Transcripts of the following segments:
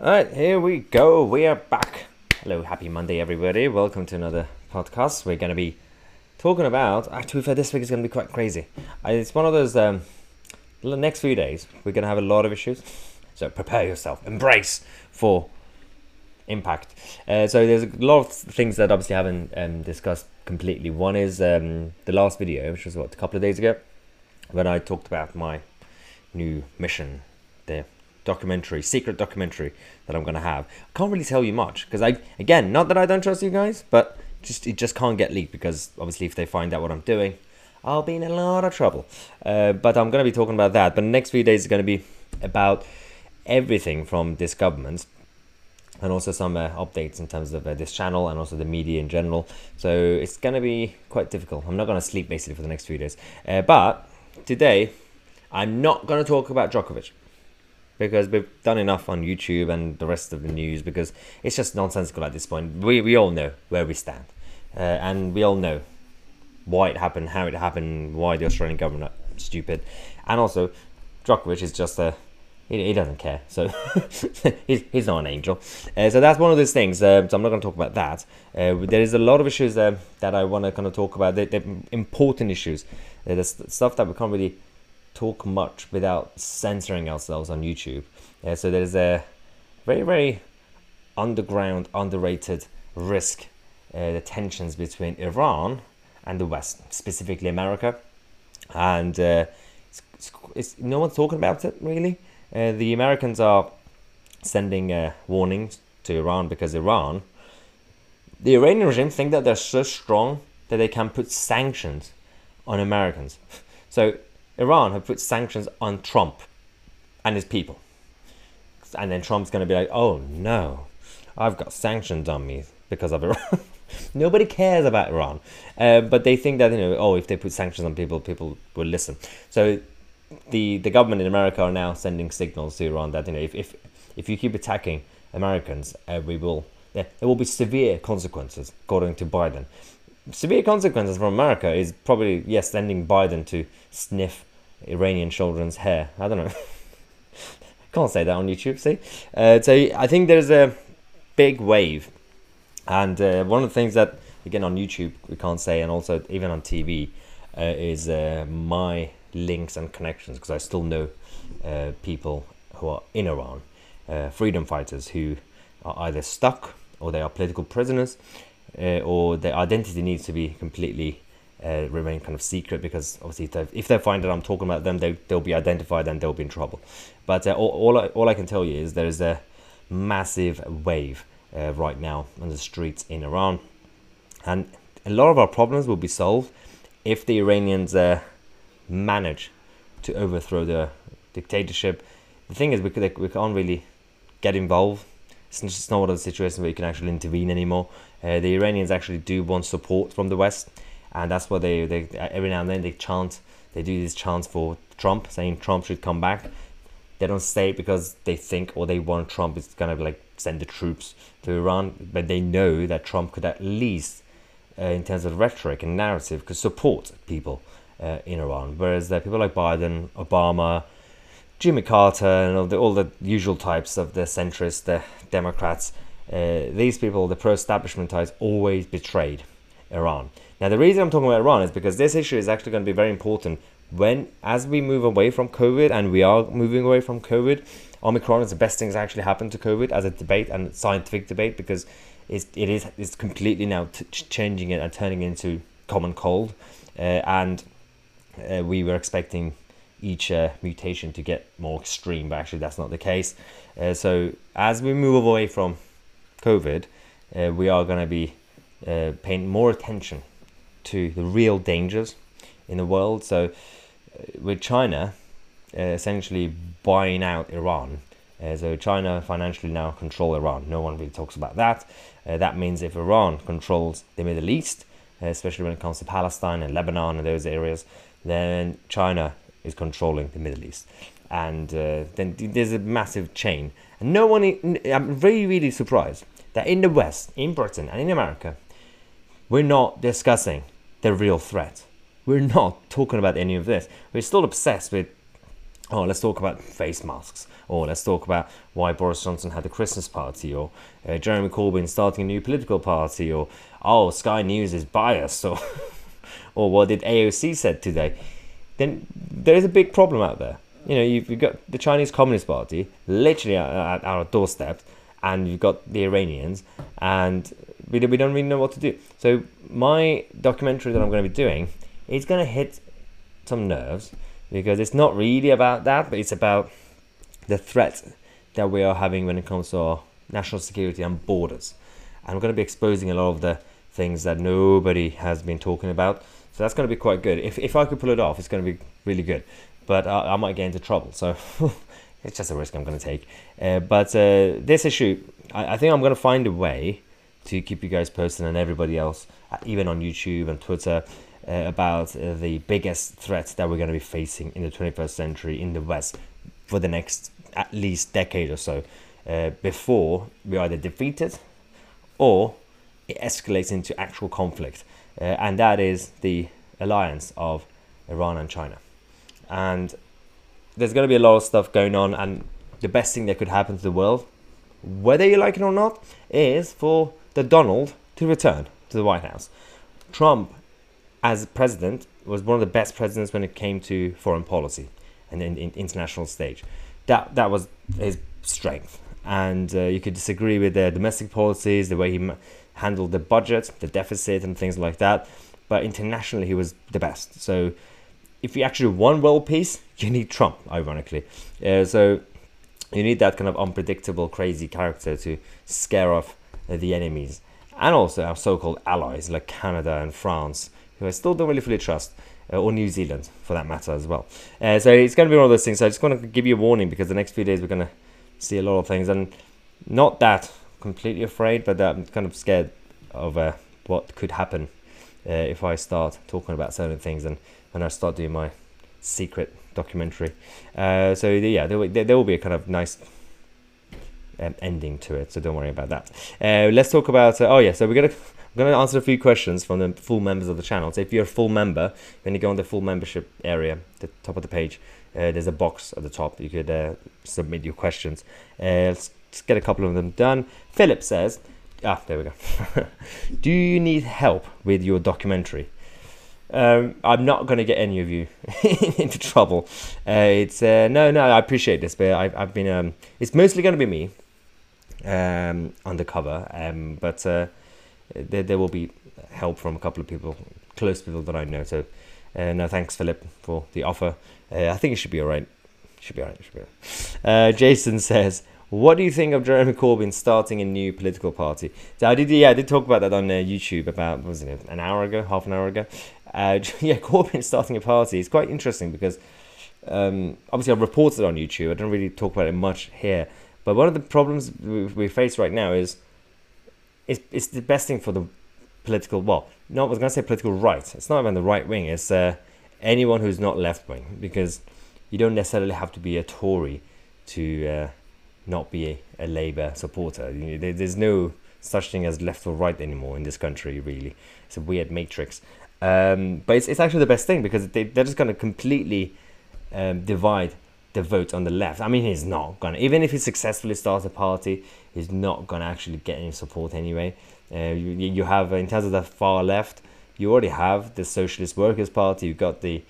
Alright, here we go. We are back. Hello, happy Monday, everybody. Welcome to another podcast. We're going to be talking about, actually, for this week is going to be quite crazy. It's one of those, the next few days, we're going to have a lot of issues. So prepare yourself, embrace for impact. So there's a lot of things that obviously haven't discussed completely. One is the last video, which was a couple of days ago, when I talked about my new mission, the secret documentary that I'm going to have. I can't really tell you much because again, not that I don't trust you guys, but it just can't get leaked because obviously if they find out what I'm doing, I'll be in a lot of trouble. But I'm going to be talking about that. But the next few days is going to be about everything from this government and also some updates in terms of this channel and also the media in general. So it's going to be quite difficult. I'm not going to sleep basically for the next few days. But today, I'm not going to talk about Djokovic, because we've done enough on YouTube and the rest of the news, because it's just nonsensical at this point. We all know where we stand. And we all know why it happened, how it happened, why the Australian government are stupid. And also, Djokovic is just he doesn't care. So he's not an angel. So that's one of those things. So I'm not going to talk about that. There is a lot of issues that I want to kind of talk about. They're important issues. There's stuff that we can't really talk much without censoring ourselves on YouTube. So there's a very, very underground, underrated risk, the tensions between Iran and the West, specifically America. And it's no one's talking about it, really. The Americans are sending warnings to Iran because the Iranian regime think that they're so strong that they can put sanctions on Americans. So Iran have put sanctions on Trump and his people. And then Trump's going to be like, oh no, I've got sanctions on me because of Iran. Nobody cares about Iran. But they think that, if they put sanctions on people, people will listen. So the government in America are now sending signals to Iran that, if you keep attacking Americans, there will be severe consequences, according to Biden. Severe consequences from America is probably, sending Biden to sniff Iranian children's hair. I don't know. Can't say that on YouTube, see? So I think there's a big wave. And one of the things that, again, on YouTube we can't say, and also even on TV, is my links and connections, because I still know people who are in Iran, freedom fighters who are either stuck or they are political prisoners, or their identity needs to be completely remain kind of secret, because obviously if they find that I'm talking about them, they'll be identified and they'll be in trouble. But all I can tell you is there's a massive wave right now on the streets in Iran, and a lot of our problems will be solved if the Iranians manage to overthrow the dictatorship. The thing is, we can't really get involved. It's not one of the situations where you can actually intervene anymore. The Iranians actually do want support from the West, and that's why they every now and then they do these chants for Trump, saying Trump should come back. They don't say it because they think or they want Trump is gonna send the troops to Iran, but they know that Trump could at least, in terms of rhetoric and narrative, could support people in Iran. Whereas people like Biden, Obama, Jimmy Carter, and all the usual types of the centrists, the Democrats, these people, the pro-establishment types, always betrayed Iran. Now, the reason I'm talking about Iran is because this issue is actually going to be very important as we move away from COVID, and we are moving away from COVID. Omicron is the best thing that's actually happened to COVID as a debate and scientific debate, because it's completely now changing it and turning into common cold, and we were expecting each mutation to get more extreme, but actually that's not the case. So as we move away from COVID, we are going to be paying more attention to the real dangers in the world. So with China essentially buying out Iran, so China financially now control Iran. No one really talks about that. That means if Iran controls the Middle East, especially when it comes to Palestine and Lebanon and those areas, then China is controlling the Middle East. And then there's a massive chain. And I'm really, really surprised that in the West, in Britain and in America, we're not discussing the real threat. We're not talking about any of this. We're still obsessed with oh, let's talk about face masks, or let's talk about why Boris Johnson had a Christmas party, or Jeremy Corbyn starting a new political party, or oh, Sky News is biased, or or what did AOC said today, then there is a big problem out there. You know, you've got the Chinese Communist Party literally at our doorstep, and you've got the Iranians, and we don't really know what to do. So my documentary that I'm going to be doing is going to hit some nerves, because it's not really about that, but it's about the threat that we are having when it comes to our national security and borders. And I'm going to be exposing a lot of the things that nobody has been talking about. So that's going to be quite good. If I could pull it off, it's going to be really good. But I might get into trouble. So it's just a risk I'm going to take. But this issue, I think I'm going to find a way to keep you guys posted, and everybody else, even on YouTube and Twitter, about the biggest threats that we're going to be facing in the 21st century in the West for the next at least decade or so, before we either defeat it or it escalates into actual conflict. And that is the alliance of Iran and China. And there's going to be a lot of stuff going on, and the best thing that could happen to the world, whether you like it or not, is for the Donald to return to the White House. Trump, as president, was one of the best presidents when it came to foreign policy and in international stage. That was his strength. And you could disagree with the domestic policies, the way he handled the budget, the deficit, and things like that. But internationally, he was the best. So if you actually want world peace, you need Trump, ironically. So you need that kind of unpredictable, crazy character to scare off the enemies. And also our so-called allies like Canada and France, who I still don't really fully trust, or New Zealand for that matter as well. So it's going to be one of those things. So I just want to give you a warning, because the next few days we're going to see a lot of things, and not that completely afraid, but I'm kind of scared of what could happen if I start talking about certain things and when I start doing my secret documentary. So yeah, there will be a kind of nice ending to it, so don't worry about that. Let's talk about so we're gonna answer a few questions from the full members of the channel. So if you're a full member, when you go on the full membership area, the top of the page, there's a box at the top. You could submit your questions. Let's get a couple of them done. Philip says, there we go. Do you need help with your documentary? I'm not going to get any of you into trouble. It's no, I appreciate this, but I've been it's mostly going to be me undercover, but there will be help from a couple of people, close people that I know. So no, thanks Philip for the offer. I think it should be all right. Should be all right. Jason says, what do you think of Jeremy Corbyn starting a new political party? So I did talk about that on YouTube about, wasn't it, half an hour ago. Corbyn starting a party is quite interesting, because obviously I've reported on YouTube. I don't really talk about it much here. But one of the problems we face right now is it's the best thing for the political, I was going to say political right. It's not even the right wing. It's anyone who's not left wing, because you don't necessarily have to be a Tory to not be a Labour supporter. There's no such thing as left or right anymore in this country, really. It's a weird matrix. But it's actually the best thing, because they're just going to completely divide the vote on the left. I mean, he's not going to, even if he successfully starts a party, he's not going to actually get any support anyway. You have, in terms of the far left, you already have the Socialist Workers' Party, you've got the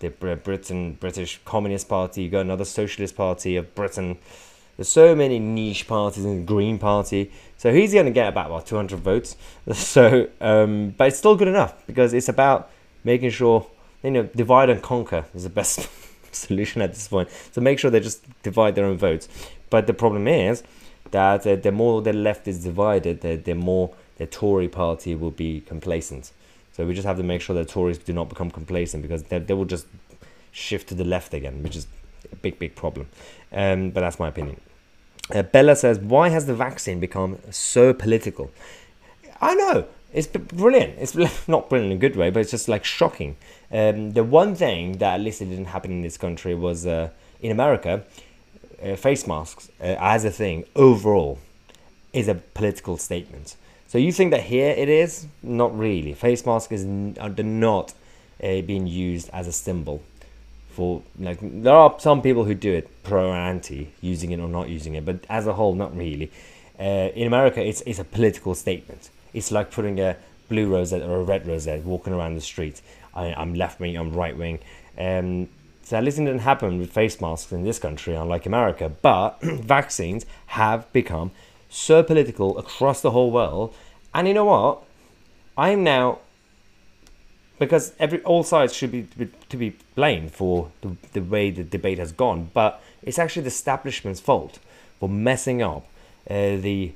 British Communist Party, you've got another Socialist Party of Britain. There's so many niche parties in the Green Party. So he's going to get about 200 votes. So, but it's still good enough, because it's about making sure, divide and conquer is the best solution at this point. So make sure they just divide their own votes. But the problem is that the more the left is divided, the more the Tory party will be complacent. So we just have to make sure that Tories do not become complacent, because they will just shift to the left again, which is a big problem. But that's my opinion. Bella says, why has the vaccine become so political? I know, it's brilliant. It's not brilliant in a good way, but it's just like shocking. The one thing that at least it didn't happen in this country was in America, face masks as a thing overall is a political statement. So you think that here it is? Not really. Face mask is not being used as a symbol for, like, there are some people who do it pro and anti, using it or not using it, but as a whole, not really. In America, it's a political statement. It's like putting a blue rosette or a red rosette walking around the street. I'm left wing, I'm right wing. So at least it didn't happen with face masks in this country, unlike America. But vaccines have become so political across the whole world. And you know what? I'm now, because all sides should be blamed for the way the debate has gone, but it's actually the establishment's fault for messing up the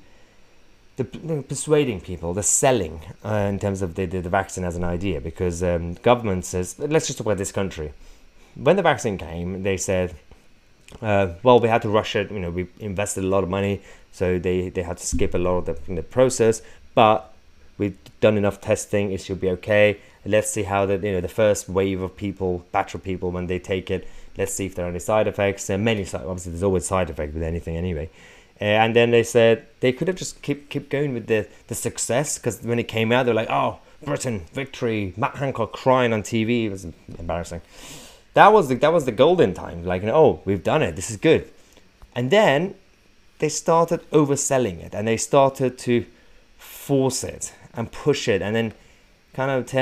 persuading people, the selling in terms of the vaccine as an idea. Because government says, let's just talk about this country. When the vaccine came, they said, well, we had to rush it. We invested a lot of money, so they had to skip a lot of the process. But we've done enough testing; it should be okay. Let's see how the first wave of people, batch of people, when they take it. Let's see if there are any side effects. Obviously, there's always side effects with anything anyway. And then they said they could have just keep going with the success, because when it came out, they're like, oh, Britain, victory, Matt Hancock crying on TV. It was embarrassing. That was the golden time. Like, oh, we've done it. This is good. And then they started overselling it, and they started to force it and push it, and then kind of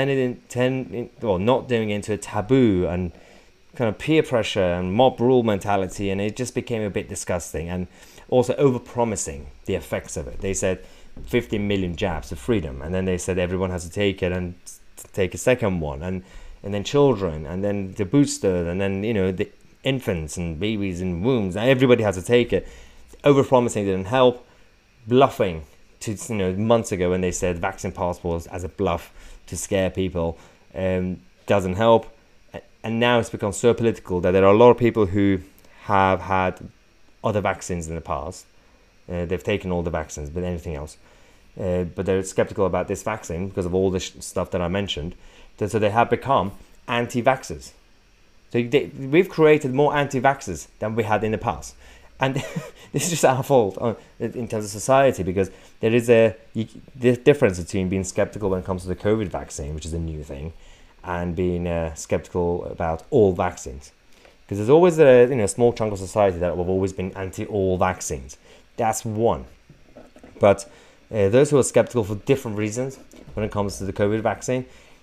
not doing it into a taboo, and kind of peer pressure and mob rule mentality, and it just became a bit disgusting. And also over-promising the effects of it. They said 50 million jabs of freedom, and then they said everyone has to take it and take a second one, and then children, and then the booster, and then the infants and babies in wombs. Everybody has to take it. Over-promising didn't help. Bluffing to months ago when they said vaccine passports as a bluff to scare people doesn't help. And now it's become so political that there are a lot of people who have had other vaccines in the past. They've taken all the vaccines, but anything else. But they're skeptical about this vaccine because of all the stuff that I mentioned. So they have become anti-vaxxers. So we've created more anti-vaxxers than we had in the past. And this is just our fault in terms of society, because there is the difference between being skeptical when it comes to the COVID vaccine, which is a new thing, and being skeptical about all vaccines. Because there's always a small chunk of society that have always been anti all vaccines. That's one. But those who are skeptical for different reasons when it comes to the COVID vaccine,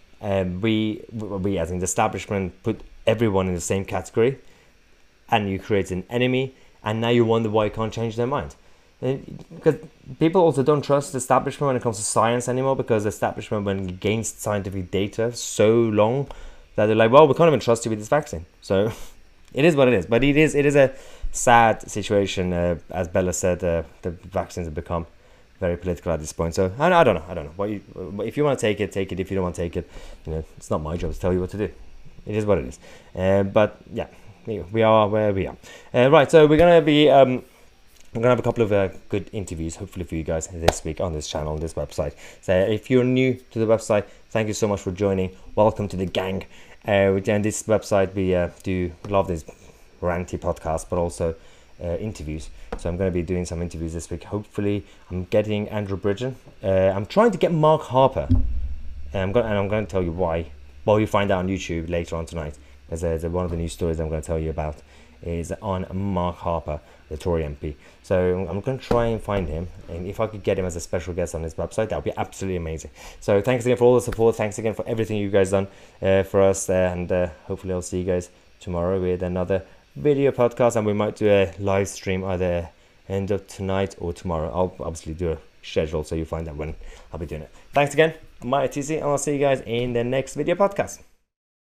we as in the establishment put everyone in the same category, and you create an enemy, and now you wonder why you can't change their mind. Because people also don't trust the establishment when it comes to science anymore, because the establishment went against scientific data so long that they're like, well, we can't even trust you with this vaccine. So it is what it is. But it is a sad situation. As Bella said, the vaccines have become very political at this point. So I don't know. If you want to take it, take it. If you don't want to take it, it's not my job to tell you what to do. It is what it is. But yeah, we are where we are. Right, so we're gonna be I'm gonna have a couple of good interviews, hopefully for you guys this week on this channel, on this website. So if you're new to the website, thank you so much for joining. Welcome to the gang. On this website, we do love these ranty podcasts, but also interviews. So I'm going to be doing some interviews this week. Hopefully, I'm getting Andrew Bridgen. I'm trying to get Mark Harper, and I'm going to tell you why. Well, you find out on YouTube later on tonight. There's one of the news stories I'm going to tell you about is on Mark Harper, the Tory MP. So I'm going to try and find him, and if I could get him as a special guest on this website, that would be absolutely amazing. So thanks again for all the support. Thanks again for everything you guys done for us, and hopefully I'll see you guys tomorrow with another video podcast, and we might do a live stream either end of tonight or tomorrow. I'll obviously do a schedule, so you'll find out when I'll be doing it. Thanks again. I'm Mike TC, and I'll see you guys in the next video podcast.